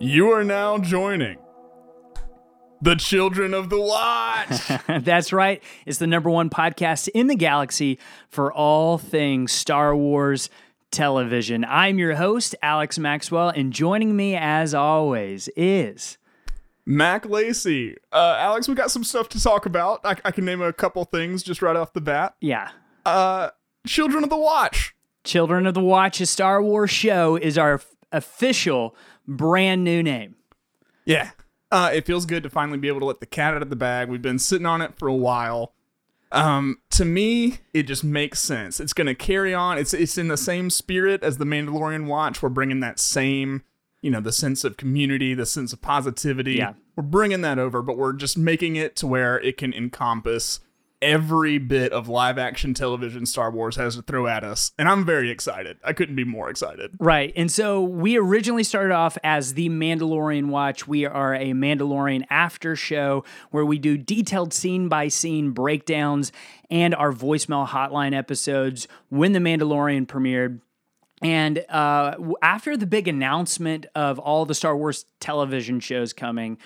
You are now joining the Children of the Watch. That's right. It's the #1 podcast in the galaxy for all things Star Wars television. I'm your host, Alex Maxwell, and joining me as always is Mac Lacey. Alex, we got some stuff to talk about. I can name a couple things just right off the bat. Yeah. Children of the Watch. Children of the Watch, a Star Wars show, is our official brand new name. Yeah. It feels good to finally be able to let the cat out of the bag. We've been sitting on it for a while. To me, it just makes sense. It's going to carry on. It's in the same spirit as the Mandalorian Watch. We're bringing that same, the sense of community, the sense of positivity. Yeah. We're bringing that over, but we're just making it to where it can encompass every bit of live action television Star Wars has to throw at us. And I'm very excited. I couldn't be more excited. Right. And so we originally started off as the Mandalorian Watch. We are a Mandalorian after show where we do detailed scene by scene breakdowns and our voicemail hotline episodes when the Mandalorian premiered. And after the big announcement of all the Star Wars television shows coming,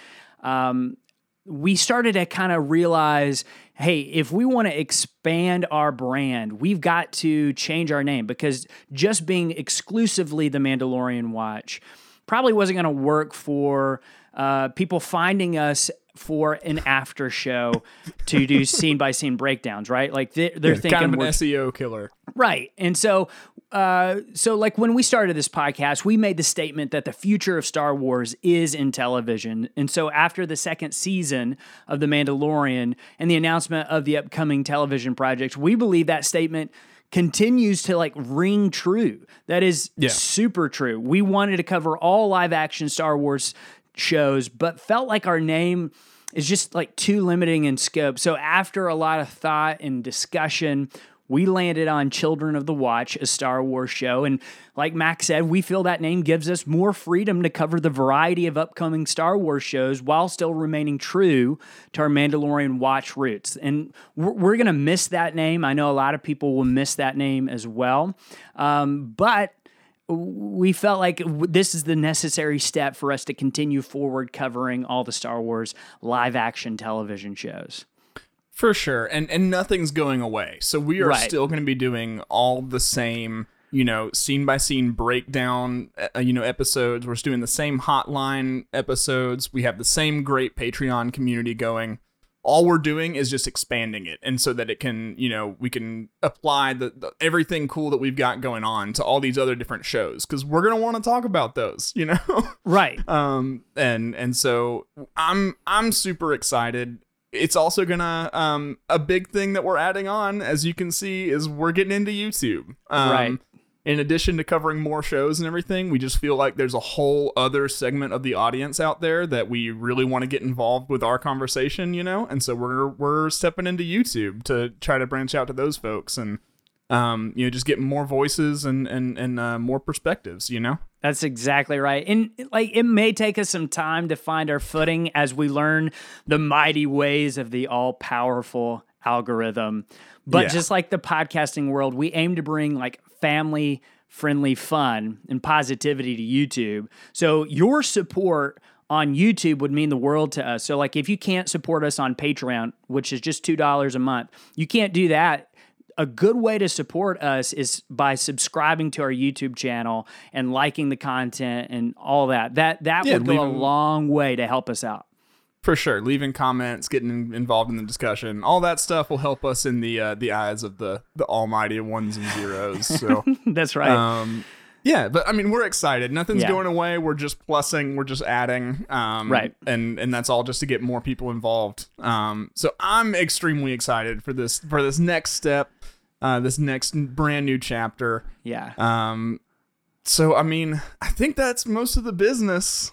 we started to kind of realize, hey, if we want to expand our brand, we've got to change our name, because just being exclusively the Mandalorian Watch probably wasn't going to work for people finding us for an after show to do scene by scene breakdowns, right? Like they're thinking kind of an SEO killer. Right. And so like when we started this podcast, we made the statement that the future of Star Wars is in television. And so after the second season of The Mandalorian and the announcement of the upcoming television project, we believe that statement continues to ring true. That is super true. We wanted to cover all live action Star Wars shows, but felt like our name is just too limiting in scope. So after a lot of thought and discussion, we landed on Children of the Watch, a Star Wars show. And like Mac said, we feel that name gives us more freedom to cover the variety of upcoming Star Wars shows while still remaining true to our Mandalorian Watch roots. And we're going to miss that name. I know a lot of people will miss that name as well. But we felt like this is the necessary step for us to continue forward covering all the Star Wars live action television shows. For sure. And nothing's going away. So we are still going to be doing all the same, scene by scene breakdown, episodes. We're doing the same hotline episodes. We have the same great Patreon community going. All we're doing is just expanding it. And so that it can, we can apply the everything cool that we've got going on to all these other different shows, because we're going to want to talk about those, Right. And so I'm super excited. It's also gonna, a big thing that we're adding on, as you can see, is we're getting into YouTube. Right. In addition to covering more shows and everything, we just feel like there's a whole other segment of the audience out there that we really want to get involved with our conversation, and so we're stepping into YouTube to try to branch out to those folks and, just get more voices and more perspectives, That's exactly right. And it may take us some time to find our footing as we learn the mighty ways of the all-powerful algorithm. But just like the podcasting world, we aim to bring family-friendly fun and positivity to YouTube. So your support on YouTube would mean the world to us. So if you can't support us on Patreon, which is just $2 a month, you can't do that. A good way to support us is by subscribing to our YouTube channel and liking the content and all that. That would go a long way to help us out. For sure. Leaving comments, getting involved in the discussion, all that stuff will help us in the eyes of the almighty ones and zeros. So that's right. But we're excited. Nothing's going away. We're just plussing. We're just adding. Right. And that's all just to get more people involved. So I'm extremely excited for this next step, this next brand new chapter. Yeah. So, I think that's most of the business.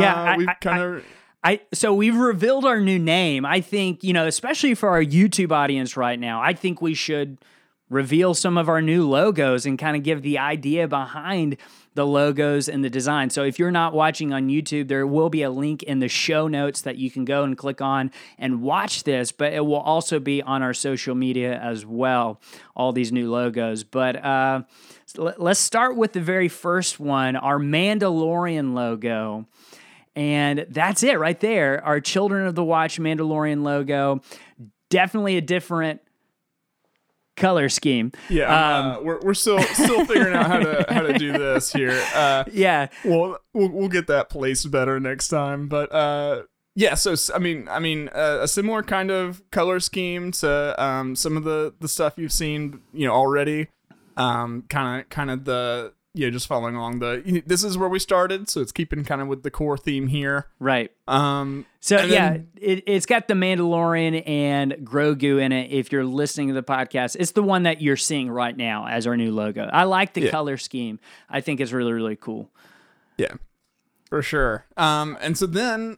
So we've revealed our new name. I think, especially for our YouTube audience right now, I think we should reveal some of our new logos and kind of give the idea behind the logos and the design. So if you're not watching on YouTube, there will be a link in the show notes that you can go and click on and watch this, but it will also be on our social media as well, all these new logos. But let's start with the very first one, our Mandalorian logo. And that's it right there. Our Children of the Watch Mandalorian logo. Definitely a different color scheme. Yeah, we're still figuring out how to do this here. Yeah, we'll get that placed better next time. But yeah, so I mean, a similar kind of color scheme to some of the stuff you've seen, already. Kind of the just following along this is where we started, so it's keeping kind of with the core theme here. Right. It's got the Mandalorian and Grogu in it. If you're listening to the podcast, it's the one that you're seeing right now as our new logo. I like the color scheme. I think it's really, really cool. Yeah, for sure. And so then,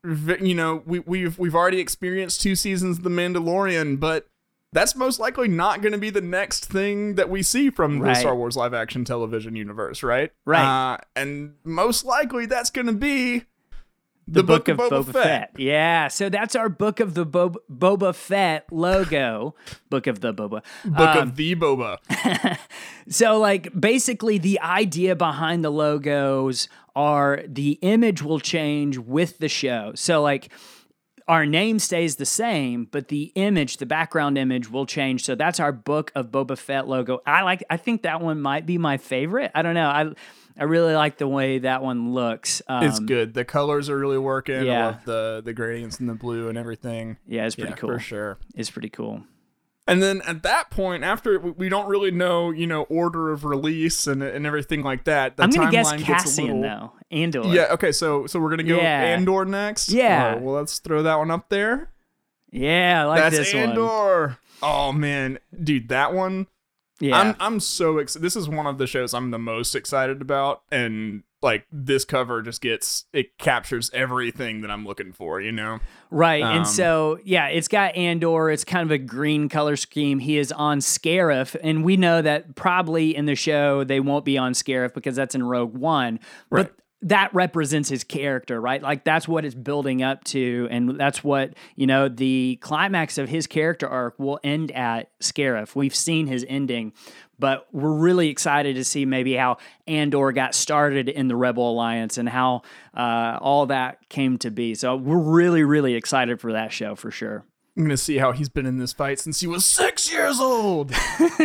we've already experienced 2 seasons of The Mandalorian, but that's most likely not going to be the next thing that we see from the Star Wars live action television universe, right? Right. And most likely that's going to be the Book of Boba Fett. Yeah. So that's our Book of the Boba Fett logo. Book of the Boba. Book of the Boba. So basically the idea behind the logos are the image will change with the show. So our name stays the same, but the image, the background image will change. So that's our Book of Boba Fett logo. I think that one might be my favorite. I don't know. I really like the way that one looks. It's good. The colors are really working. Yeah. I love the gradients and the blue and everything. Yeah, it's pretty cool. For sure. It's pretty cool. And then at that point, after we don't really know, order of release and everything like that. I'm going to guess Cassian, though. Andor. Yeah, okay, so we're going to go Andor next? Yeah. Well, let's throw that one up there. Yeah, I like this one. That's Andor. Oh, man. Dude, that one. Yeah. I'm so excited. This is one of the shows I'm the most excited about. And, this cover just it captures everything that I'm looking for, Right. And so, it's got Andor. It's kind of a green color scheme. He is on Scarif. And we know that probably in the show, they won't be on Scarif because that's in Rogue One. Right. But that represents his character, right? That's what it's building up to. And that's what, the climax of his character arc will end at Scarif. We've seen his ending, but we're really excited to see maybe how Andor got started in the Rebel Alliance and how all that came to be. So we're really, really excited for that show for sure. I'm going to see how he's been in this fight since he was 6 years old.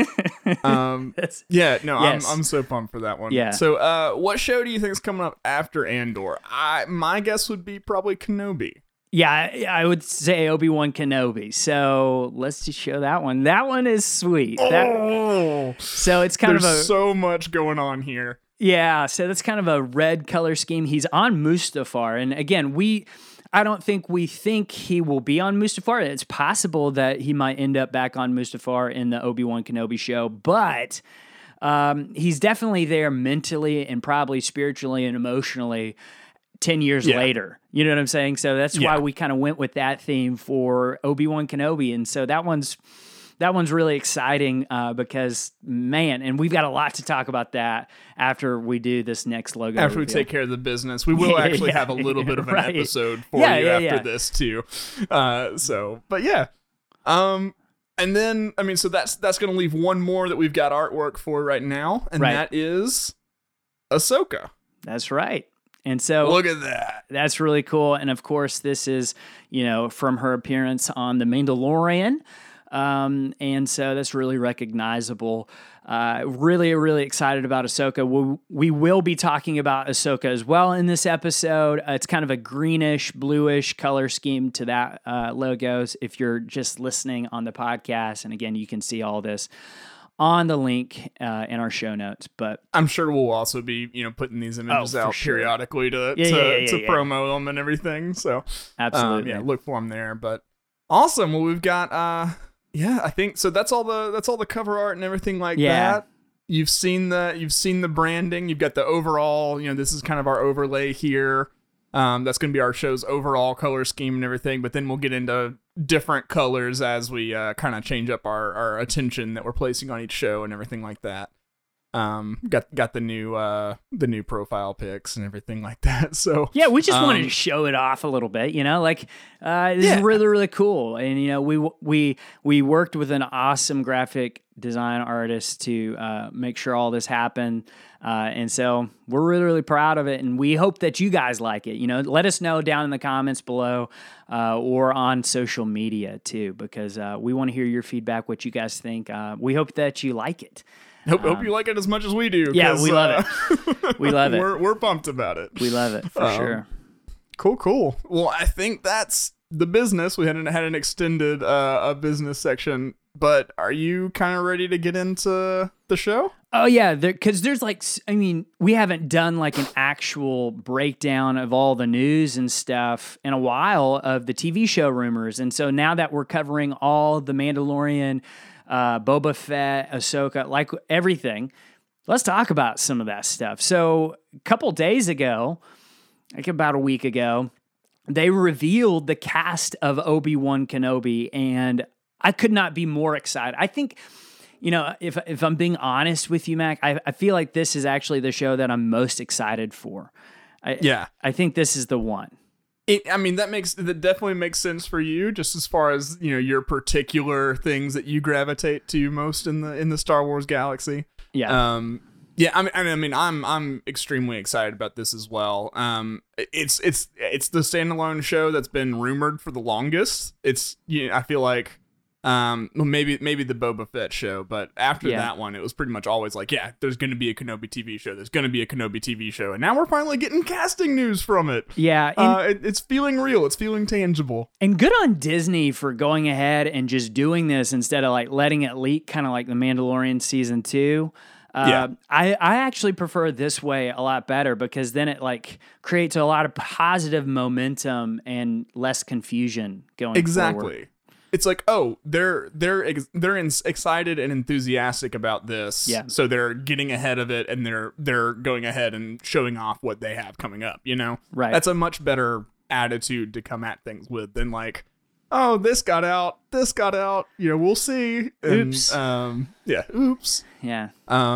I'm so pumped for that one. Yeah. So what show do you think is coming up after Andor? My guess would be probably Kenobi. Yeah, I would say Obi-Wan Kenobi. So let's just show that one. That one is sweet. So it's kind There's so much going on here. Yeah, so that's kind of a red color scheme. He's on Mustafar. And again, I don't think we think he will be on Mustafar. It's possible that he might end up back on Mustafar in the Obi-Wan Kenobi show, but he's definitely there mentally and probably spiritually and emotionally 10 years later. You know what I'm saying? So that's why we kind of went with that theme for Obi-Wan Kenobi. And so that one's really exciting because, man, and we've got a lot to talk about that after we do this next logo. After we take care of the business. We will actually have a little bit of an episode for you after this, too. But yeah. And then, so that's going to leave one more that we've got artwork for right now, and that is Ahsoka. That's right. And so look at that. That's really cool. And of course, this is, from her appearance on The Mandalorian. And so that's really recognizable. Really, really excited about Ahsoka. We will be talking about Ahsoka as well in this episode. It's kind of a greenish, bluish color scheme to that logos if you're just listening on the podcast. And again, you can see all this on the link in our show notes. But I'm sure we'll also be, putting these images out periodically to promo them and everything. So absolutely, look for them there. But awesome. Well, we've got I think so. That's all the cover art and everything like that. You've seen the branding. You've got the overall. This is kind of our overlay here. That's going to be our show's overall color scheme and everything. But then we'll get into different colors as we kind of change up our attention that we're placing on each show and everything like that. got the new profile pics and everything like that. So yeah, we just wanted to show it off a little bit, this is really, really cool. And we worked with an awesome graphic design artist to make sure all this happened. And so we're really, really proud of it, and we hope that you guys like it. Let us know down in the comments below, or on social media too, because we want to hear your feedback, what you guys think. We hope that you like it. Hope you like it as much as we do. Yeah, we love it. We love it. We're pumped about it. We love it for sure. Cool. Well, I think that's the business. We had an extended a business section, but are you kind of ready to get into the show? Oh yeah, because there's we haven't done like an actual breakdown of all the news and stuff in a while of the TV show rumors, and so now that we're covering all the Mandalorian, Boba Fett, Ahsoka, like everything, let's talk about some of that stuff. So a couple days ago, like about a week ago, they revealed the cast of Obi-Wan Kenobi, and I could not be more excited. I think, if I'm being honest with you, Mac, I feel like this is actually the show that I'm most excited for. I think this is the one. That definitely makes sense for you, just as far as your particular things that you gravitate to most in the Star Wars galaxy. Yeah. I'm extremely excited about this as well. It's the standalone show that's been rumored for the longest. I feel like maybe the Boba Fett show, but after that one, it was pretty much always like, yeah, there's going to be a Kenobi TV show. There's going to be a Kenobi TV show, and now we're finally getting casting news from it. Yeah, it's feeling real. It's feeling tangible. And good on Disney for going ahead and just doing this instead of like letting it leak, kind of like The Mandalorian season 2. I actually prefer this way a lot better, because then it like creates a lot of positive momentum and less confusion going forward. It's like, oh, they're excited and enthusiastic about this, so they're getting ahead of it, and they're going ahead and showing off what they have coming up. Right? That's a much better attitude to come at things with than like, oh, this got out. We'll see. And, oops. Oops. Yeah.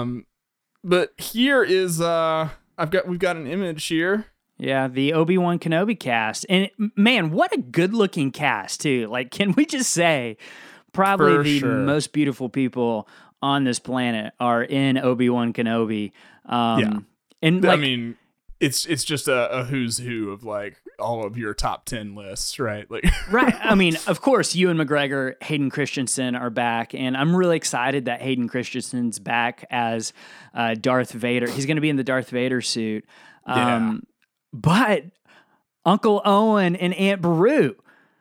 But here is we've got an image here. Yeah, the Obi-Wan Kenobi cast. And man, what a good-looking cast, too. Like, can we just say probably most beautiful people on this planet are in Obi-Wan Kenobi. And like, it's just a who's who of like all of your top 10 lists, right? Like right. I mean, of course, Ewan McGregor, Hayden Christensen are back, and I'm really excited that Hayden Christensen's back as Darth Vader. He's going to be in the Darth Vader suit. But Uncle Owen and Aunt Beru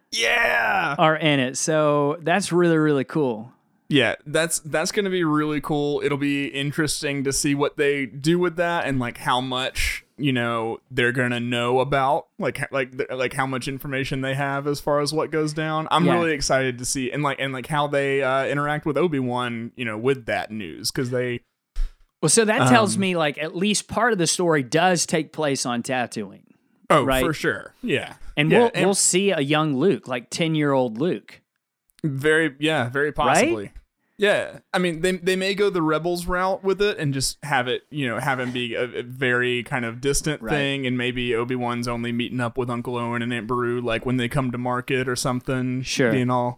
are in it. So that's really, really cool. Yeah, that's going to be really cool. It'll be interesting to see what they do with that, and like how much, they're going to know about like how much information they have as far as what goes down. I'm really excited to see and how they interact with Obi-Wan, with that news, cuz they so that tells me like at least part of the story does take place on Tatooine. Oh, right? For sure. Yeah. And we'll see a young Luke, like 10-year-old Luke. Very possibly. Right? Yeah. I mean, they may go the Rebels route with it and just have it, have him be a very kind of distant thing, and maybe Obi-Wan's only meeting up with Uncle Owen and Aunt Beru like when they come to market or something. Sure. Being all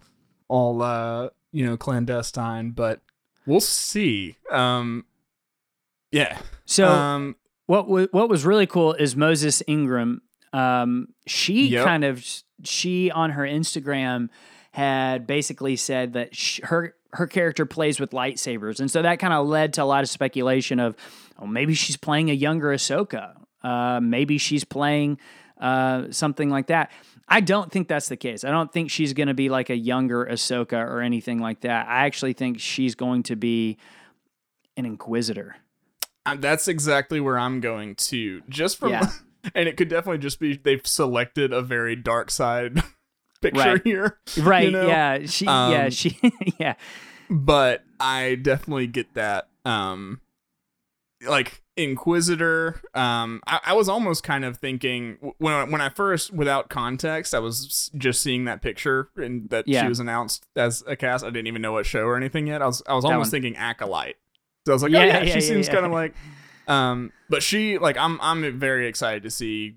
clandestine, but we'll see. Yeah. So what was really cool is Moses Ingram. She on her Instagram had basically said that her character plays with lightsabers, and so that kind of led to a lot of speculation of, maybe she's playing a younger Ahsoka. Maybe she's playing something like that. I don't think that's the case. I don't think she's going to be like a younger Ahsoka or anything like that. I actually think she's going to be an Inquisitor. That's exactly where I'm going to. Just from, and it could definitely just be they've selected a very dark side picture here, right? Yeah, she, yeah. But I definitely get that. Like Inquisitor. I was almost kind of thinking when I first, without context, I was just seeing that picture and that she was announced as a cast. I didn't even know what show or anything yet. I was almost thinking Acolyte. So I was like, she seems kind of like, but she like, I'm very excited to see,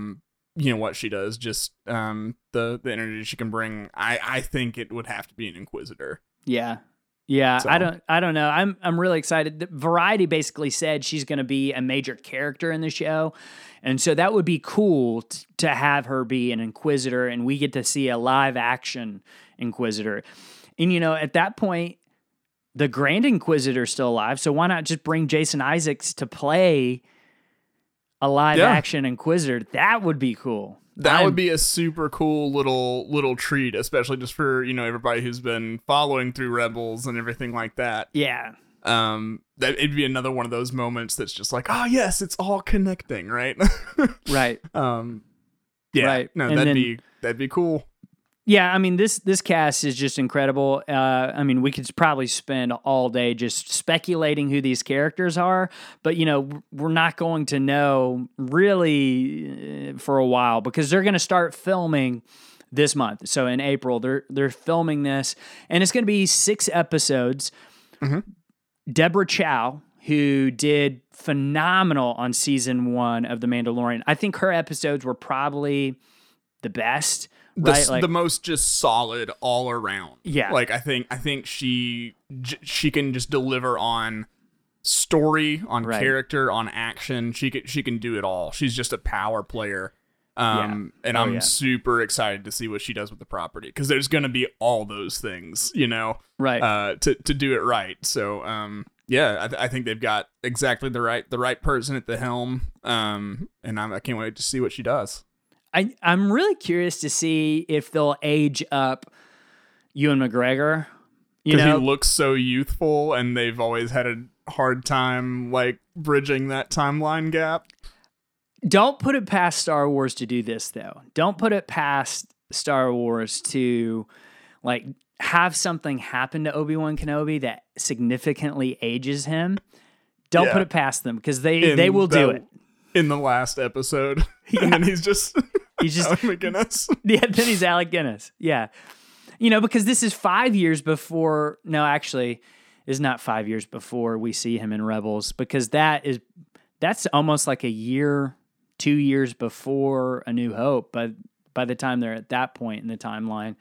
what she does. Just the energy she can bring. I think it would have to be an Inquisitor. Yeah. Yeah, so. I don't know. I'm really excited. Variety basically said she's going to be a major character in the show, and so that would be cool to have her be an Inquisitor, and we get to see a live action Inquisitor. And at that point, the Grand Inquisitor's still alive, so why not just bring Jason Isaacs to play a live action Inquisitor? That would be cool. That would be a super cool little treat, especially just for, everybody who's been following through Rebels and everything like that. Yeah. That it'd be another one of those moments that's just like, oh yes, it's all connecting, right? Right. Yeah. Right. No, and that'd be cool. Yeah, I mean, this cast is just incredible. I mean, we could probably spend all day just speculating who these characters are, but, we're not going to know really for a while because they're going to start filming this month. So in April, they're filming this, and it's going to be 6 episodes. Mm-hmm. Deborah Chow, who did phenomenal on season 1 of The Mandalorian, I think her episodes were probably the best. Right, the most just solid all around. Yeah, like I think she can just deliver on story, on character, on action. She can do it all. She's just a power player. And I'm super excited to see what she does with the property because there's going to be all those things, right? To do it right. So I think they've got exactly the right person at the helm. And I can't wait to see what she does. I'm really curious to see if they'll age up Ewan McGregor. Because he looks so youthful, and they've always had a hard time like bridging that timeline gap. Don't put it past Star Wars to do this, though. Don't put it past Star Wars to like have something happen to Obi-Wan Kenobi that significantly ages him. Don't put it past them because they will do it. In the last episode, and then he's just Alec Guinness. Yeah, then he's Alec Guinness. Yeah, because this is 5 years before. No, actually, it's not 5 years before we see him in Rebels because that's almost like a year, 2 years before A New Hope. But by the time they're at that point in the timeline,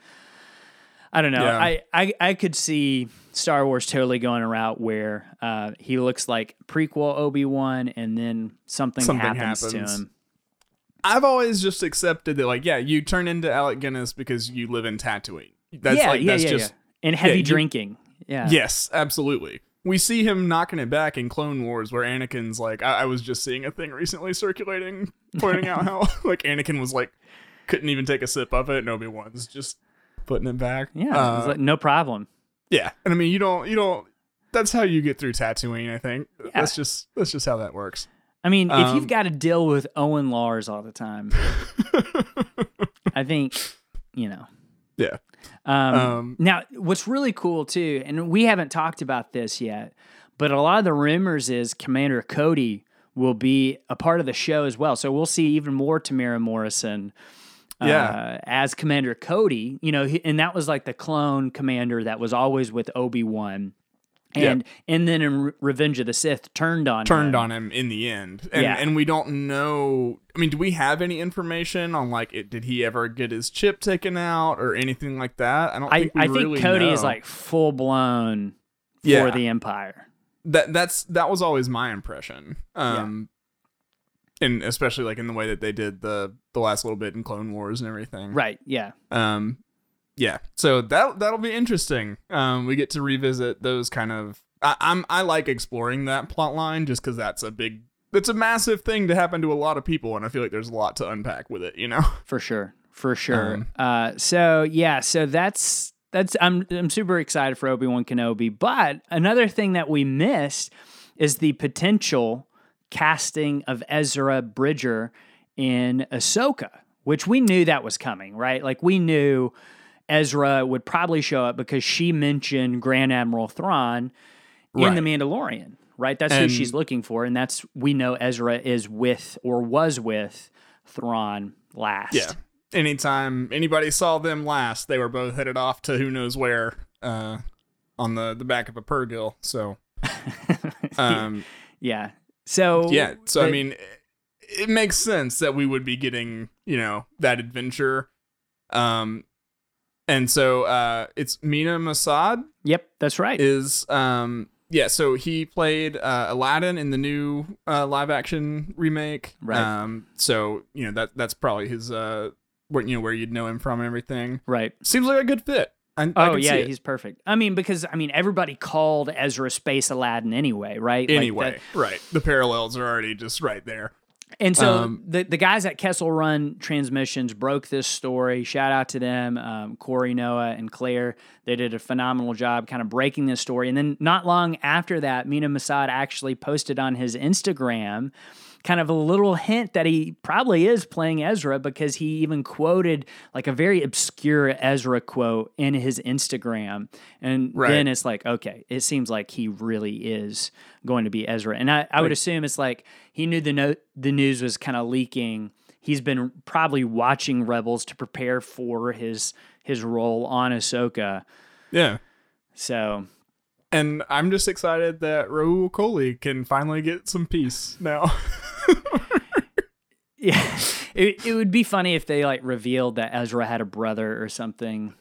I don't know. Yeah. I could see Star Wars totally going a route where he looks like prequel Obi-Wan and then something happens to him. I've always just accepted that, you turn into Alec Guinness because you live in Tatooine. That's and heavy drinking. Yeah. Yes, absolutely. We see him knocking it back in Clone Wars where Anakin's like, I was just seeing a thing recently circulating, pointing out how like Anakin was like, couldn't even take a sip of it and Obi-Wan's just putting it back. Yeah, it's like, no problem. Yeah, and I mean, you don't. That's how you get through Tatooine. I think that's just how that works. I mean, if you've got to deal with Owen Lars all the time, I think Yeah. Now, what's really cool too, and we haven't talked about this yet, but a lot of the rumors is Commander Cody will be a part of the show as well. So we'll see even more Tamara Morrison. As Commander Cody, and that was like the clone commander that was always with Obi-Wan. And then in Revenge of the Sith turned on him in the end. And we don't know. I mean, do we have any information on did he ever get his chip taken out or anything like that? I think Cody know. Is like full blown for the Empire. That was always my impression. And especially like in the way that they did the last little bit in Clone Wars and everything. Right. Yeah. Yeah. So that'll be interesting. We get to revisit those kind of. I like exploring that plot line just because that's a massive thing to happen to a lot of people, and I feel like there's a lot to unpack with it. For sure. So that's I'm super excited for Obi-Wan Kenobi, but another thing that we missed is the potential casting of Ezra Bridger in Ahsoka, which we knew that was coming, right? Like we knew Ezra would probably show up because she mentioned Grand Admiral Thrawn in The Mandalorian, right? That's who she's looking for, and we know Ezra is with or was with Thrawn last. Yeah. Anytime anybody saw them last, they were both headed off to who knows where on the back of a Purrgil. So Yeah. So I mean, it makes sense that we would be getting, that adventure. And so it's Mina Masad. Yep, that's right. So he played Aladdin in the new live action remake. Right. So that's probably his where you'd know him from and everything. Right. Seems like a good fit. He's perfect. I mean, because everybody called Ezra Space Aladdin anyway, right? Right. The parallels are already just right there. And so the guys at Kessel Run Transmissions broke this story. Shout out to them, Corey, Noah, and Claire. They did a phenomenal job kind of breaking this story. And then not long after that, Mina Masad actually posted on his Instagram kind of a little hint that he probably is playing Ezra, because he even quoted like a very obscure Ezra quote in his Instagram. And then it's like, okay, it seems like he really is going to be Ezra. And I would assume it's like he knew the news was kind of leaking. He's been probably watching Rebels to prepare for his role on Ahsoka. Yeah. So... And I'm just excited that Rahul Kohli can finally get some peace now. Yeah, it would be funny if they like revealed that Ezra had a brother or something.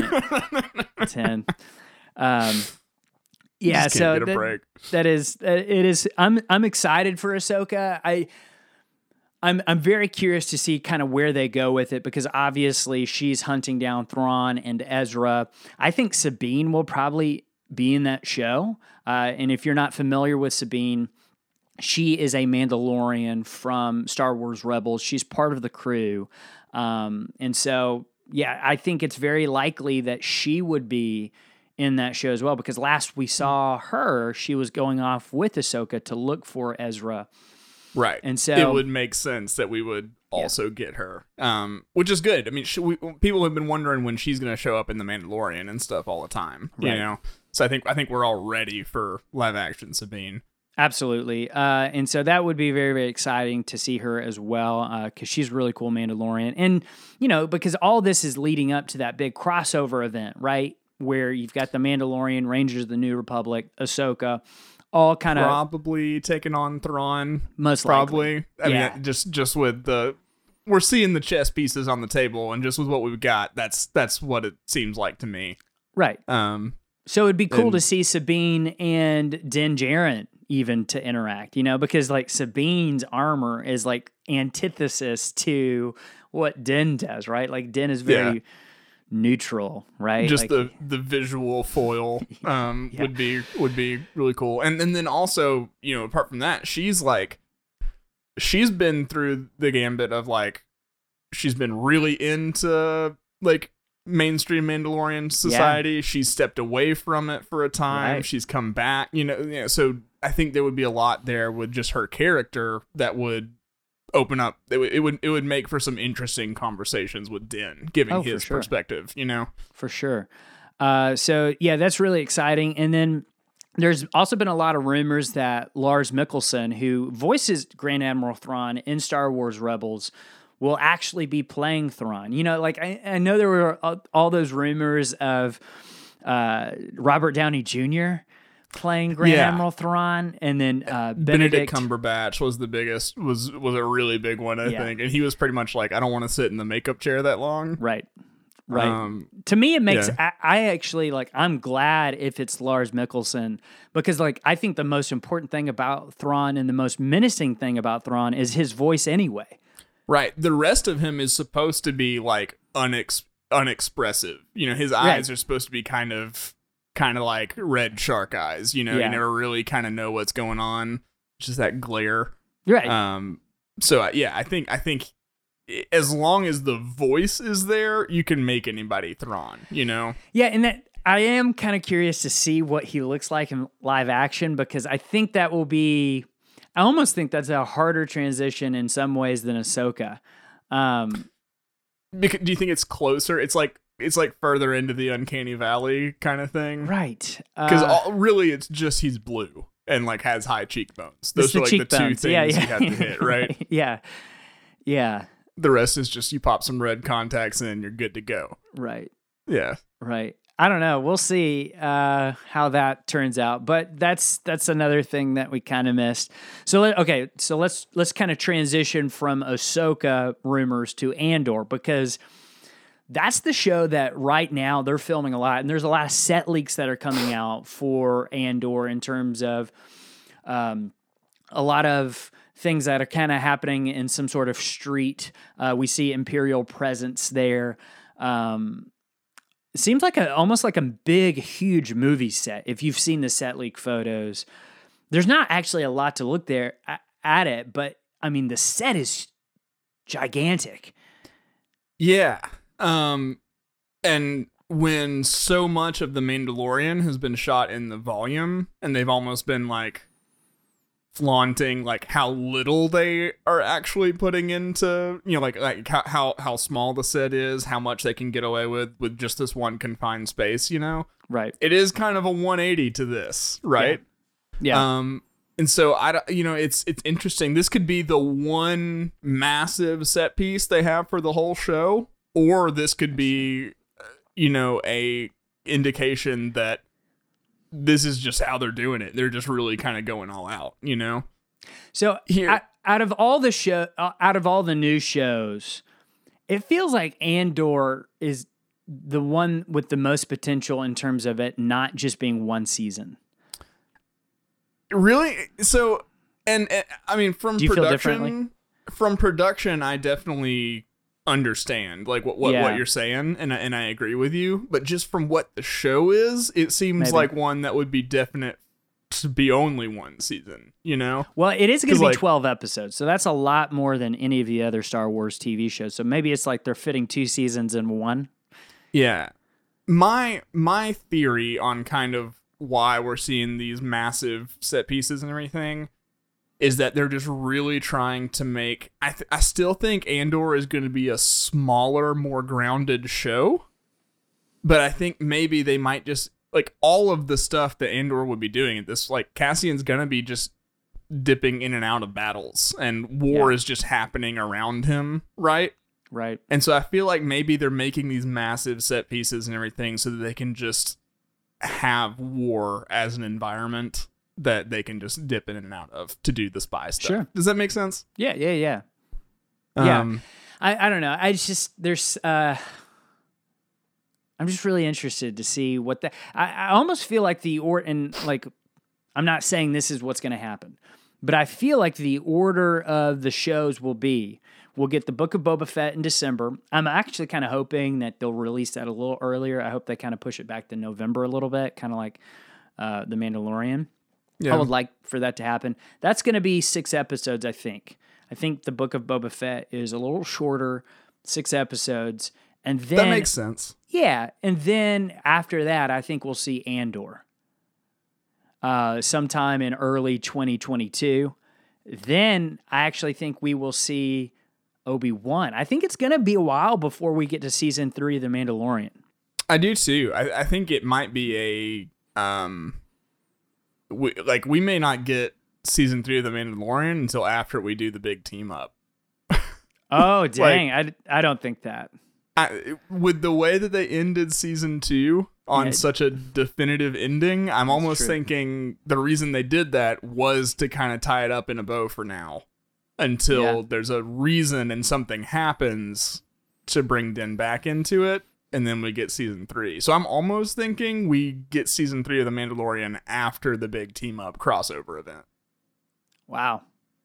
Yeah, so get a break. It is. I'm excited for Ahsoka. I'm very curious to see kind of where they go with it, because obviously she's hunting down Thrawn and Ezra. I think Sabine will probably be in that show. And if you're not familiar with Sabine, she is a Mandalorian from Star Wars Rebels. She's part of the crew. And so, yeah, I think it's very likely that she would be in that show as well, because last we saw her, she was going off with Ahsoka to look for Ezra. Right. And so it would make sense that we would also get her, which is good. I mean, people have been wondering when she's going to show up in The Mandalorian and stuff all the time, So I think we're all ready for live action Sabine. Absolutely. And so that would be very, very exciting to see her as well, because she's a really cool Mandalorian. And, because all this is leading up to that big crossover event, right? Where you've got the Mandalorian, Rangers of the New Republic, Ahsoka, all kind of... Probably taking on Thrawn. Most likely. I mean, just with we're seeing the chess pieces on the table, and just with what we've got, that's what it seems like to me. Right. So it'd be cool to see Sabine and Din Djarin even to interact, because like Sabine's armor is like antithesis to what Din does, right? Like Din is very neutral, right? Just like, the visual foil would be really cool. And then also, apart from that, she's been through the gambit of like, she's been really into like mainstream Mandalorian society. Yeah. She's stepped away from it for a time. Right. She's come back, so I think there would be a lot there with just her character that would open up. It would make for some interesting conversations with Din, giving his perspective, For sure. So yeah, that's really exciting. And then there's also been a lot of rumors that Lars Mikkelsen, who voices Grand Admiral Thrawn in Star Wars Rebels, will actually be playing Thrawn. I know there were all those rumors of Robert Downey Jr. playing Grand Admiral Thrawn, and then Benedict Cumberbatch was the biggest, was a really big one, I think. And he was pretty much like, I don't want to sit in the makeup chair that long. Right. To me, it makes, I actually, I'm glad if it's Lars Mikkelsen, because, I think the most important thing about Thrawn and the most menacing thing about Thrawn is his voice anyway. Right. The rest of him is supposed to be, unexpressive. His eyes are supposed to be kind of like red shark eyes. You never really kind of know what's going on. It's just that glare. Right. So, I think as long as the voice is there, you can make anybody Thrawn, Yeah, and that I am kind of curious to see what he looks like in live action, because I think that will be... I almost think that's a harder transition in some ways than Ahsoka. Do you think it's closer? It's like further into the uncanny valley kind of thing, right? Because really, it's just he's blue and has high cheekbones. Those are the two things you have to hit, right? Yeah. The rest is just you pop some red contacts in and you're good to go. Right. Yeah. Right. I don't know. We'll see how that turns out. But that's another thing that we kind of missed. So let's kind of transition from Ahsoka rumors to Andor, because that's the show that right now they're filming a lot, and there's a lot of set leaks that are coming out for Andor in terms of a lot of things that are kind of happening in some sort of street. We see Imperial presence there. It seems like almost like a big, huge movie set. If you've seen the set leak photos, there's not actually a lot to look there at it, but I mean, the set is gigantic. Yeah. And when so much of The Mandalorian has been shot in the volume, and they've almost been like flaunting like how little they are actually putting into, like how small the set is, how much they can get away with just this one confined space, Right. It is kind of a 180 to this, right? Yeah. And so it's interesting. This could be the one massive set piece they have for the whole show, or this could be, a indication that this is just how they're doing it. They're just really kind of going all out, So here, out of all the new shows, it feels like Andor is the one with the most potential in terms of it not just being one season. Really? So, and I mean, from Do you feel differently? production, I definitely understand like what you're saying, and I agree with you. But just from what the show is, it seems like one that would be definite to be only one season. Well, it is going to be 12 episodes, so that's a lot more than any of the other Star Wars TV shows. So maybe it's like they're fitting 2 seasons in one. Yeah, my theory on kind of why we're seeing these massive set pieces and everything is that they're just really trying to make... I still think Andor is going to be a smaller, more grounded show, but I think maybe they might just... Like, all of the stuff that Andor would be doing at this, like, Cassian's going to be just dipping in and out of battles, and war is just happening around him, right? Right. And so I feel like maybe they're making these massive set pieces and everything so that they can just have war as an environment that they can just dip in and out of to do the spy stuff. Sure. Does that make sense? Yeah. Yeah. I don't know. I'm just really interested to see what I almost feel like I'm not saying this is what's going to happen, but I feel like the order of the shows will be, we'll get the Book of Boba Fett in December. I'm actually kind of hoping that they'll release that a little earlier. I hope they kind of push it back to November a little bit, kind of like The Mandalorian. Yeah. I would like for that to happen. That's going to be 6 episodes, I think. I think the Book of Boba Fett is a little shorter, 6 episodes. And then, that makes sense. Yeah. And then after that, I think we'll see Andor sometime in early 2022. Then I actually think we will see Obi-Wan. I think it's going to be a while before we get to season 3 of The Mandalorian. I do too. I think it might be we may not get season 3 of The Mandalorian until after we do the big team up. Oh, dang. I don't think that. With the way that they ended season 2 on such a definitive ending, I'm almost thinking the reason they did that was to kind of tie it up in a bow for now until there's a reason and something happens to bring Din back into it, and then we get season 3. So I'm almost thinking we get season 3 of The Mandalorian after the big team up crossover event. Wow.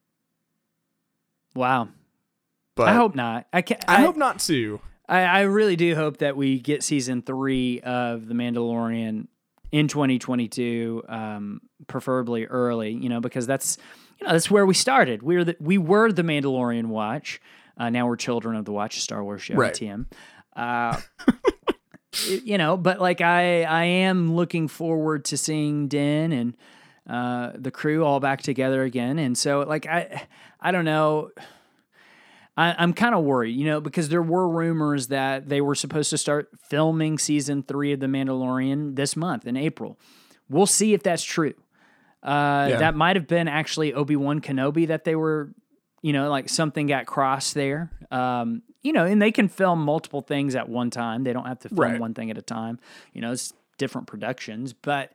But I hope not. I hope not too. I really do hope that we get season 3 of The Mandalorian in 2022, preferably early, because that's where we started. We were the Mandalorian Watch. Now we're Children of the Watch, a Star Wars show, right. TM. But like I am looking forward to seeing Din and the crew all back together again. And so like I don't know. I'm kind of worried, because there were rumors that they were supposed to start filming season 3 of The Mandalorian this month in April. We'll see if that's true. That might have been actually Obi-Wan Kenobi that they were, like something got crossed there. And they can film multiple things at one time. They don't have to film Right. one thing at a time. It's different productions, but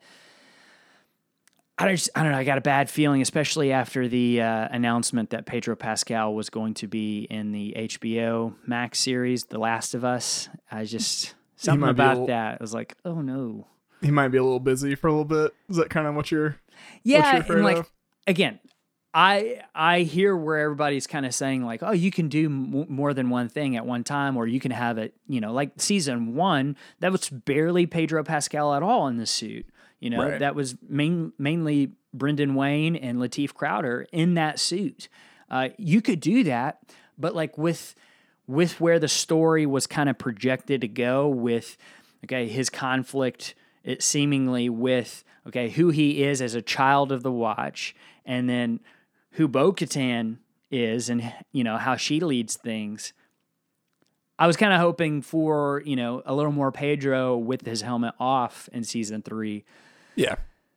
I don't know. I got a bad feeling, especially after the announcement that Pedro Pascal was going to be in the HBO Max series, The Last of Us. Something about that. I was like, oh no. He might be a little busy for a little bit. Is that kind of what you're? Yeah, what you're and of? Again, I hear where everybody's kind of saying like, oh, you can do more than one thing at one time, or you can have it. Like season 1, that was barely Pedro Pascal at all in the suit. Right. That was mainly Brendan Wayne and Lateef Crowder in that suit. You could do that, but like with where the story was kind of projected to go with, his conflict, it seemingly with, who he is as a child of the Watch, and then who Bo-Katan is and, how she leads things. I was kind of hoping for, a little more Pedro with his helmet off in season 3. Yeah.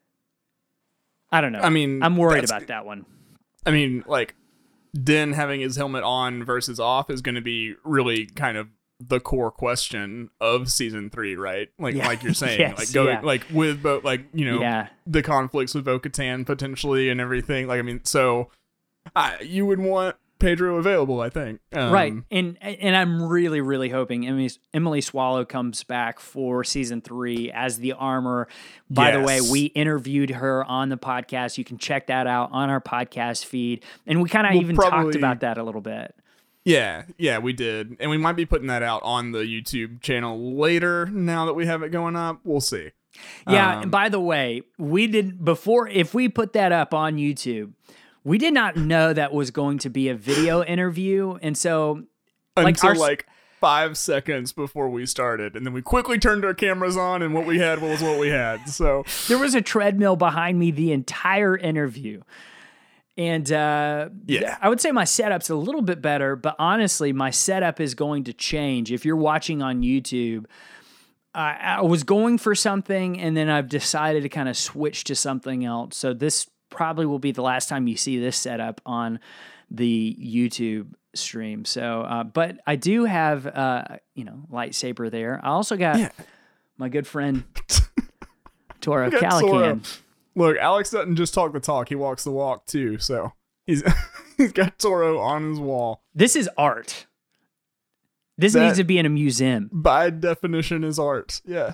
I don't know. I mean, I'm worried about that one. I mean, like, Din having his helmet on versus off is going to be really kind of the core question of season 3, right? Like you're saying, Yes, like going yeah. like with Yeah. the conflicts with Bo-Katan potentially and everything. Like, I mean, so you would want Pedro available, I think. Right. And I'm really, really hoping Emily Swallow comes back for season 3 as the armor. By the way, Yes. we interviewed her on the podcast. You can check that out on our podcast feed. And we kind of even talked about that a little bit. Yeah, we did. And we might be putting that out on the YouTube channel later now that we have it going up. We'll see. Yeah. And by the way, if we put that up on YouTube, we did not know that was going to be a video interview. And so Until 5 seconds before we started. And then we quickly turned our cameras on and what we had was what we had. So there was a treadmill behind me the entire interview. And I would say my setup's a little bit better, but honestly, my setup is going to change. If you're watching on YouTube, I was going for something and then I've decided to kind of switch to something else. So this probably will be the last time you see this setup on the YouTube stream. So, but I do have, lightsaber there. I also got my good friend Toro Calican. Look, Alex doesn't just talk the talk; he walks the walk too. So he's got Toro on his wall. This is art. This needs to be in a museum. By definition, is art. Yeah.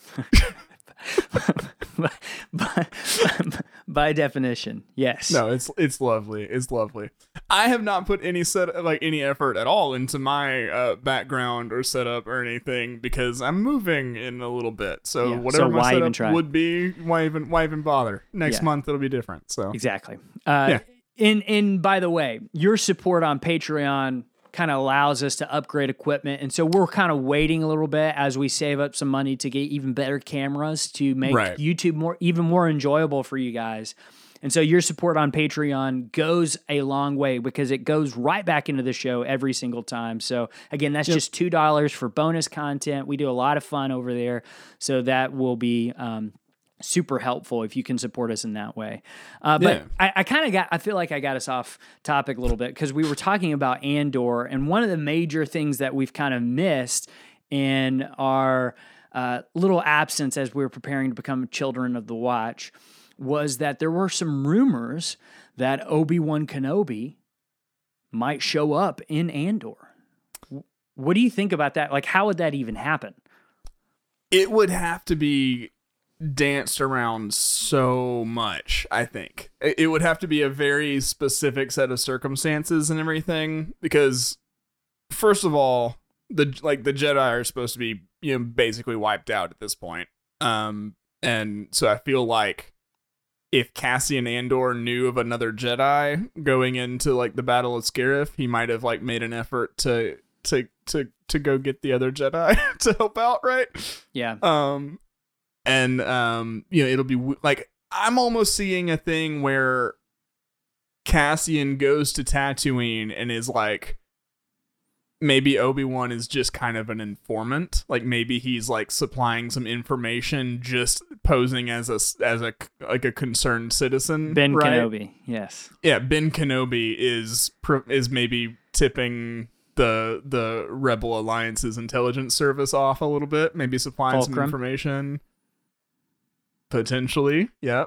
By definition, yes. No, it's lovely. It's lovely. I have not put any effort at all into my background or setup or anything because I'm moving in a little bit. So whatever my setup would be, why even bother? Next month it'll be different. So exactly. And by the way, your support on Patreon kind of allows us to upgrade equipment. And so we're kind of waiting a little bit as we save up some money to get even better cameras to make YouTube even more enjoyable for you guys. And so your support on Patreon goes a long way because it goes right back into the show every single time. So again, that's just $2 for bonus content. We do a lot of fun over there. So that will be super helpful if you can support us in that way. But I feel like I got us off topic a little bit because we were talking about Andor, and one of the major things that we've kind of missed in our little absence as we were preparing to become children of the Watch was that there were some rumors that Obi-Wan Kenobi might show up in Andor. What do you think about that? Like, how would that even happen? It would have to be danced around so much, I think. It would have to be a very specific set of circumstances and everything, because first of all, the Jedi are supposed to be, basically wiped out at this point. And so I feel like if Cassian Andor knew of another Jedi going into the Battle of Scarif, he might have made an effort to go get the other Jedi to help out, right? Yeah. And it'll be I'm almost seeing a thing where Cassian goes to Tatooine and is maybe Obi-Wan is just kind of an informant. Maybe he's supplying some information, just posing as a concerned citizen. Ben Kenobi, yes. Yeah, Ben Kenobi is maybe tipping the Rebel Alliance's intelligence service off a little bit, maybe supplying some Fulcrum. information. Potentially, yep.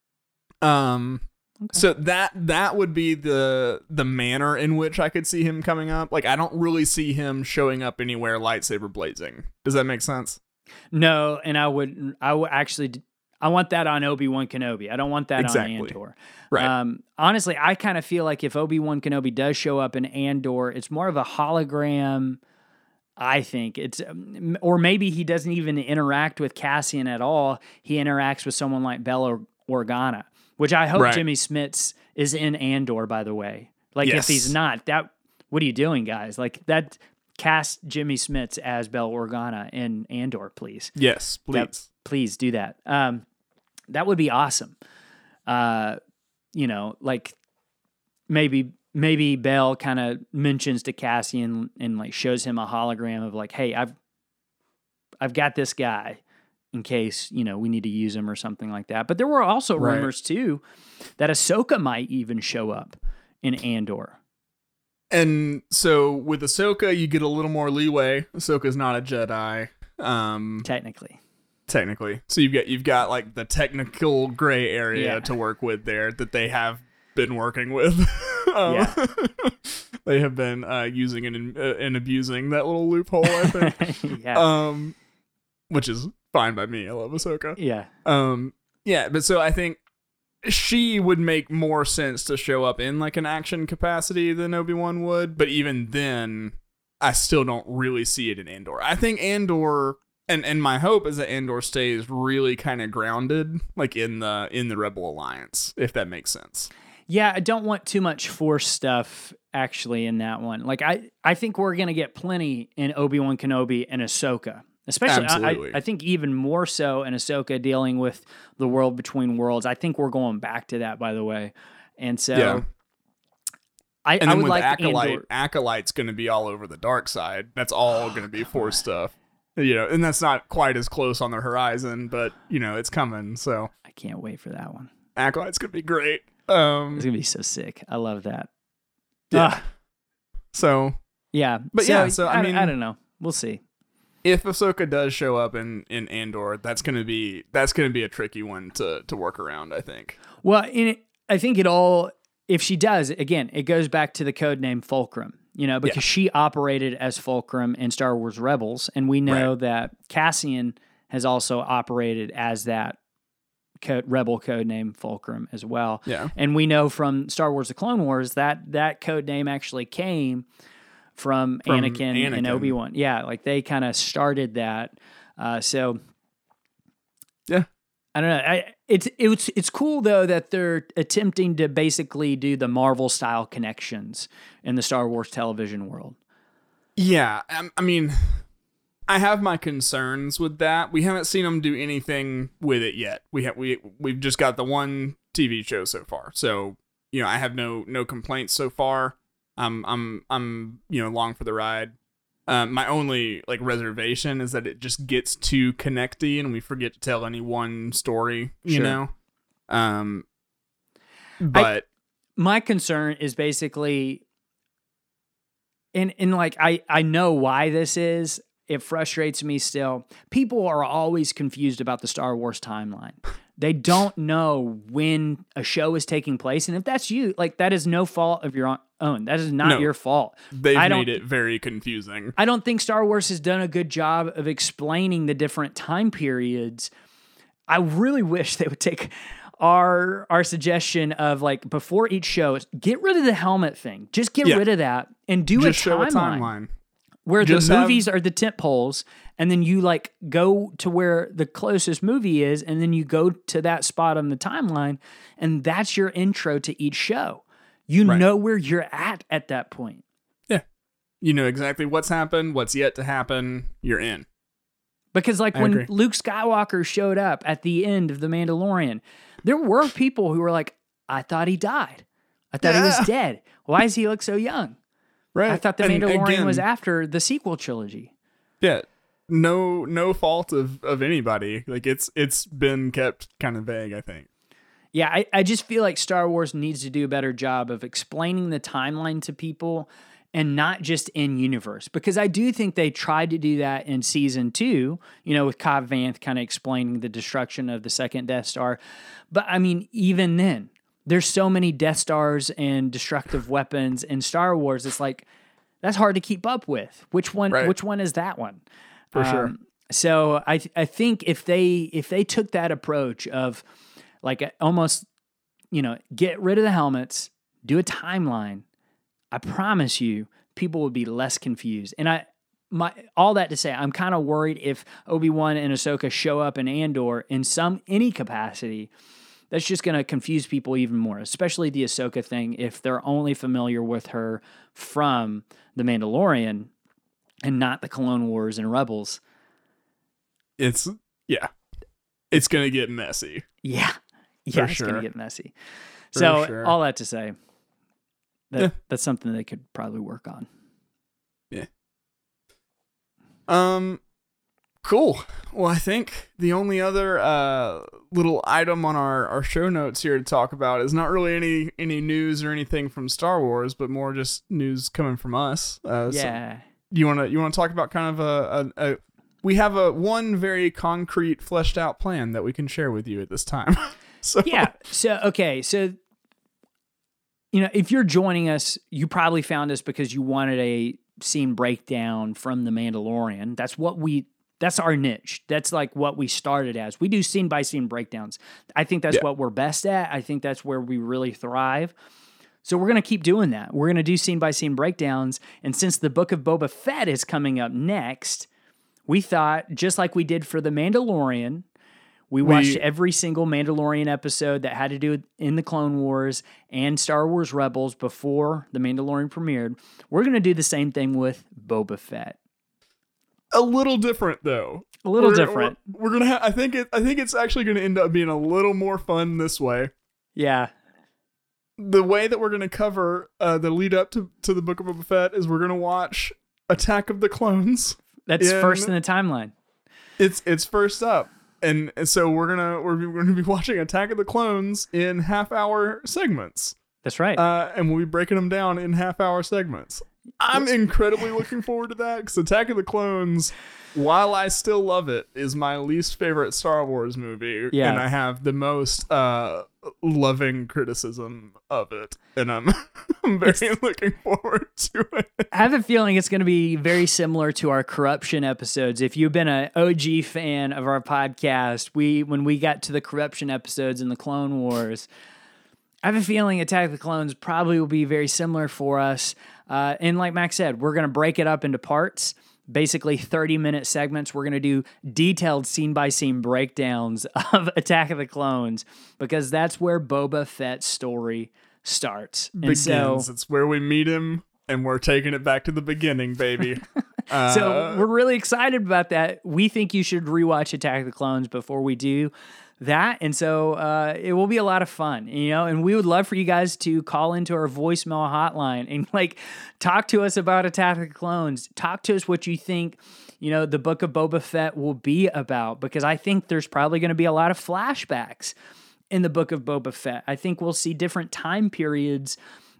So that would be the manner in which I could see him coming up. Like, I don't really see him showing up anywhere lightsaber blazing. Does that make sense? No, and I would actually, I want that on Obi-Wan Kenobi. I don't want that Exactly. on Andor. Right. Honestly, I kind of feel like if Obi-Wan Kenobi does show up in Andor, it's more of a hologram. I think it's, or maybe he doesn't even interact with Cassian at all. He interacts with someone like Bail Organa, which I hope Right. Jimmy Smits is in Andor, by the way. Like, Yes. if he's not, what are you doing, guys? Like, that, cast Jimmy Smits as Bail Organa in Andor, please. Yes, please. Please do that. That would be awesome. Like, maybe Bail kind of mentions to Cassian and like shows him a hologram of like, hey, I've got this guy in case, we need to use him or something like that. But there were also Right. rumors too that Ahsoka might even show up in Andor. And so with Ahsoka, you get a little more leeway. Ahsoka's not a Jedi. Technically. So you've got like the technical gray area to work with there that they have been working with. They have been using and abusing that little loophole, I think. Which is fine by me. I love Ahsoka. But so I think she would make more sense to show up in like an action capacity than Obi-Wan would, but even then I still don't really see it in Andor. I think Andor, and my hope is that Andor stays really kind of grounded like in the Rebel Alliance, if that makes sense. Yeah, I don't want too much Force stuff actually in that one. Like, I think we're going to get plenty in Obi-Wan Kenobi and Ahsoka. Especially, I think even more so in Ahsoka dealing with the world between worlds. I think we're going back to that, by the way. And so, I would with like Acolyte's going to be all over the dark side. That's all going to be Force stuff. And that's not quite as close on the horizon, but it's coming. So I can't wait for that one. Acolyte's going to be great. It's going to be so sick. I love that. Yeah. So I mean, I don't know. We'll see. If Ahsoka does show up in Andor, that's gonna be a tricky one to work around, I think. Well, I think if she does, again, it goes back to the code name Fulcrum, because she operated as Fulcrum in Star Wars Rebels, and we know that Cassian has also operated as that Rebel code name Fulcrum as well. Yeah. And we know from Star Wars The Clone Wars that code name actually came from Anakin and Obi-Wan. Yeah, like they kind of started that. So yeah, I don't know. It's cool though that they're attempting to basically do the Marvel style connections in the Star Wars television world. Yeah, I mean, I have my concerns with that. We haven't seen them do anything with it yet. We've just got the one TV show so far. So I have no complaints so far. I'm along for the ride. My only like reservation is that it just gets too connecty and we forget to tell any one story, But my concern is basically, and like I know why this is. It frustrates me still. People are always confused about the Star Wars timeline. They don't know when a show is taking place, and if that's you, like that is no fault of your own. That is not your fault. They've made it very confusing. I don't think Star Wars has done a good job of explaining the different time periods. I really wish they would take our suggestion of like before each show, get rid of the helmet thing. Just get rid of that and do a timeline. Where the movies are the tent poles, and then you like go to where the closest movie is, and then you go to that spot on the timeline, and that's your intro to each show. You know where you're at that point. Yeah. You know exactly what's happened, what's yet to happen, you're in. Because like when Luke Skywalker showed up at the end of The Mandalorian, there were people who were like, I thought he died. I thought he was dead. Why does he look so young? Right. I thought The Mandalorian was after the sequel trilogy. Yeah. No fault of anybody. Like it's been kept kind of vague, I think. Yeah, I just feel like Star Wars needs to do a better job of explaining the timeline to people and not just in universe. Because I do think they tried to do that in season 2, with Cobb Vanth kind of explaining the destruction of the second Death Star. But I mean, even then, there's so many Death Stars and destructive weapons in Star Wars. It's like, that's hard to keep up with. Which one is that one? For sure. So I think if they took that approach of like almost, get rid of the helmets, do a timeline, I promise you, people would be less confused. And all that to say, I'm kind of worried if Obi-Wan and Ahsoka show up in Andor in any capacity, that's just going to confuse people even more, especially the Ahsoka thing if they're only familiar with her from The Mandalorian and not the Clone Wars and Rebels. It's going to get messy. Yeah, it's going to get messy. So all that to say, that's something they could probably work on. Yeah. Cool. Well, I think the only other little item on our show notes here to talk about is not really any news or anything from Star Wars, but more just news coming from us. So you want to talk about kind of we have one very concrete, fleshed out plan that we can share with you at this time. So if you're joining us, you probably found us because you wanted a scene breakdown from The Mandalorian. That's our niche. That's like what we started as. We do scene by scene breakdowns. I think that's what we're best at. I think that's where we really thrive. So we're going to keep doing that. We're going to do scene by scene breakdowns. And since the Book of Boba Fett is coming up next, we thought, just like we did for The Mandalorian, we watched every single Mandalorian episode that had to do in the Clone Wars and Star Wars Rebels before The Mandalorian premiered. We're going to do the same thing with Boba Fett. A little different, though. We're gonna. I think it's actually gonna end up being a little more fun this way. Yeah. The way that we're gonna cover the lead up to the Book of Boba Fett is we're gonna watch Attack of the Clones. That's first in the timeline. It's first up. And so we're gonna be watching Attack of the Clones in half-hour segments. That's right. And we'll be breaking them down in half-hour segments. I'm incredibly looking forward to that because Attack of the Clones, while I still love it, is my least favorite Star Wars movie. Yeah. And I have the most loving criticism of it. And I'm very looking forward to it. I have a feeling it's going to be very similar to our Corruption episodes. If you've been an OG fan of our podcast, when we got to the Corruption episodes in the Clone Wars, I have a feeling Attack of the Clones probably will be very similar for us. And like Max said, we're going to break it up into parts, basically 30-minute segments. We're going to do detailed scene-by-scene breakdowns of Attack of the Clones because that's where Boba Fett's story starts. It's where we meet him, and we're taking it back to the beginning, baby. So we're really excited about that. We think you should rewatch Attack of the Clones before we do that. And so it will be a lot of fun, and we would love for you guys to call into our voicemail hotline and talk to us about Attack of the Clones. Talk to us what you think, the Book of Boba Fett will be about, because I think there's probably going to be a lot of flashbacks in the Book of Boba Fett. I think we'll see different time periods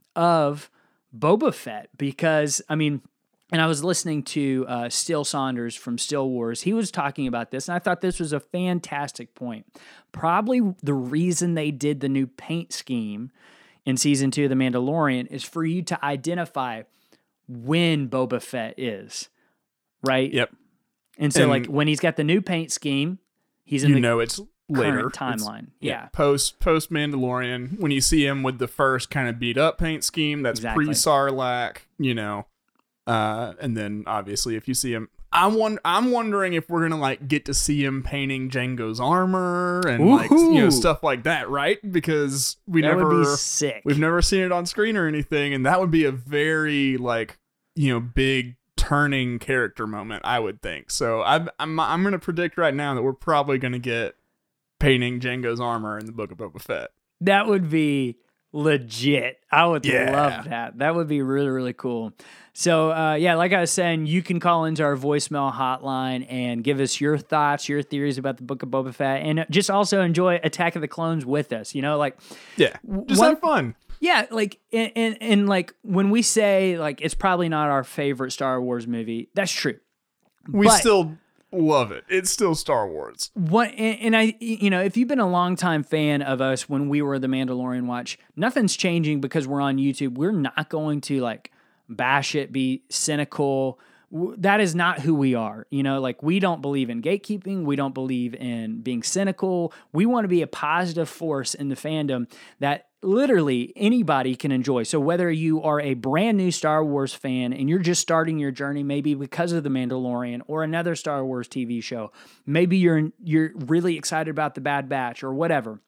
of Boba Fett because, and I was listening to Still Saunders from Still Wars. He was talking about this, and I thought this was a fantastic point. Probably the reason they did the new paint scheme in Season 2 of The Mandalorian is for you to identify when Boba Fett is, right? Yep. And so, when he's got the new paint scheme, he's in it's later timeline. Yeah. Post Mandalorian, when you see him with the first kind of beat up paint scheme, that's pre-Sarlacc, and then obviously if you see him, I'm wondering if we're gonna get to see him painting Jango's armor and stuff like that, right? Because we've never seen it on screen or anything, and that would be a very big turning character moment, I would think. So I'm gonna predict right now that we're probably gonna get painting Jango's armor in the Book of Boba Fett. That would be legit. I would love that. That would be really, really cool. So, like I was saying, you can call into our voicemail hotline and give us your thoughts, your theories about the Book of Boba Fett, and just also enjoy Attack of the Clones with us. Just have fun. Yeah, like and like when we say like it's probably not our favorite Star Wars movie, that's true. We still love it. It's still Star Wars. And I, if you've been a longtime fan of us when we were the Mandalorian Watch, nothing's changing because we're on YouTube. We're not going to like bash it, be cynical. That is not who we are. Like we don't believe in gatekeeping. We don't believe in being cynical. We want to be a positive force in the fandom that literally anybody can enjoy. So whether you are a brand new Star Wars fan and you're just starting your journey, maybe because of The Mandalorian or another Star Wars TV show, maybe you're really excited about The Bad Batch or whatever,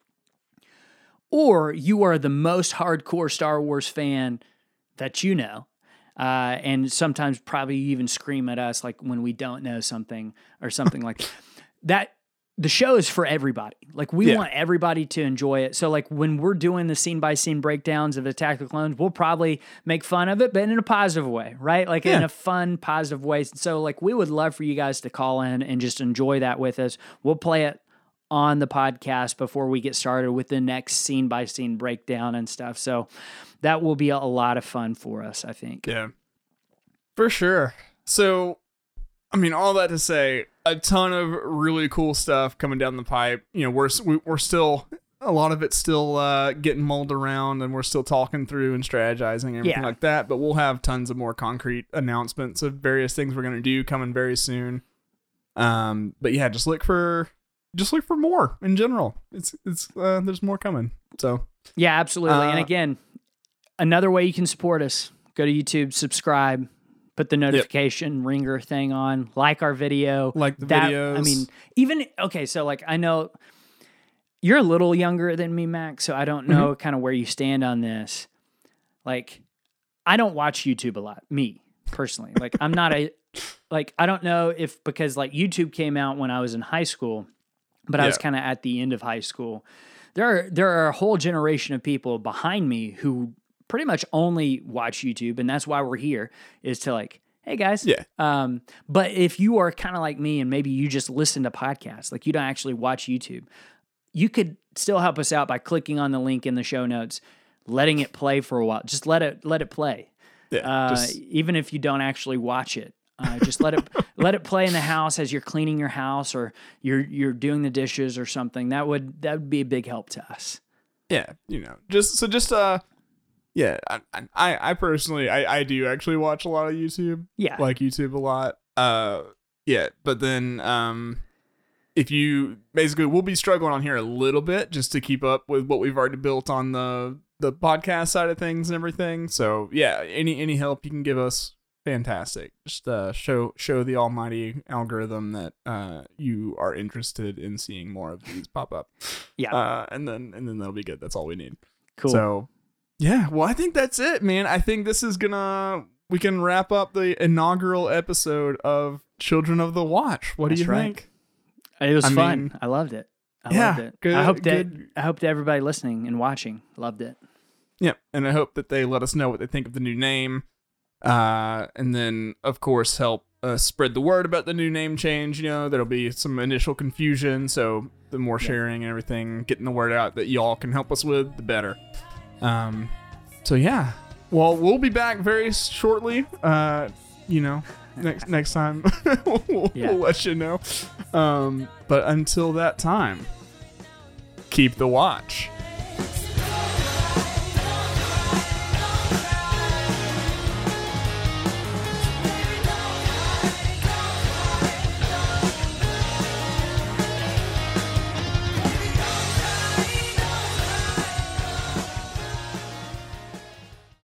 or you are the most hardcore Star Wars fan that you know, and sometimes probably even scream at us like when we don't know something or something like that. The show is for everybody. Like we want everybody to enjoy it. So like when we're doing the scene by scene breakdowns of Attack of the Clones, we'll probably make fun of it, but in a positive way, right? Like in a fun, positive way. So like we would love for you guys to call in and just enjoy that with us. We'll play it on the podcast before we get started with the next scene by scene breakdown and stuff. So that will be a lot of fun for us, I think. Yeah, for sure. So, I mean, all that to say, a ton of really cool stuff coming down the pipe. We're still, a lot of it's still getting mulled around, and we're still talking through and strategizing and everything like that. But we'll have tons of more concrete announcements of various things we're going to do coming very soon. But yeah, just look for more in general. It's there's more coming. So yeah, absolutely. And again, another way you can support us: go to YouTube, subscribe. Put the notification ringer thing on, like our video. Like the videos. I mean, so like I know you're a little younger than me, Max, so I don't know kind of where you stand on this. Like, I don't watch YouTube a lot, me, personally. Like, I'm not I don't know if because like YouTube came out when I was in high school, but I was kind of at the end of high school. There are a whole generation of people behind me who pretty much only watch YouTube, and that's why we're here, is to like, hey guys. Yeah. But if you are kind of like me and maybe you just listen to podcasts, like you don't actually watch YouTube, you could still help us out by clicking on the link in the show notes, letting it play for a while. Just let it play. Yeah. Even if you don't actually watch it. Just let it play in the house as you're cleaning your house or you're doing the dishes or something. That would be a big help to us. Yeah, yeah, I personally, I do actually watch a lot of YouTube. Yeah. Like YouTube a lot. Yeah, but then if you, basically, we'll be struggling on here a little bit just to keep up with what we've already built on the podcast side of things and everything. So yeah, any help you can give us, fantastic. Just show the almighty algorithm that you are interested in seeing more of these pop up. Yeah. And then that'll be good. That's all we need. Cool. So yeah, well, I think that's it, man. I think this is we can wrap up the inaugural episode of Children of the Watch. What do you think? It was fun. I loved it. I loved it. Good, I hope that everybody listening and watching loved it. Yep. And I hope that they let us know what they think of the new name. And then, of course, help spread the word about the new name change. There'll be some initial confusion. So the more sharing and everything, getting the word out that y'all can help us with, the better. So yeah, well, we'll be back very shortly. Next time we'll let you know. But until that time, keep the watch.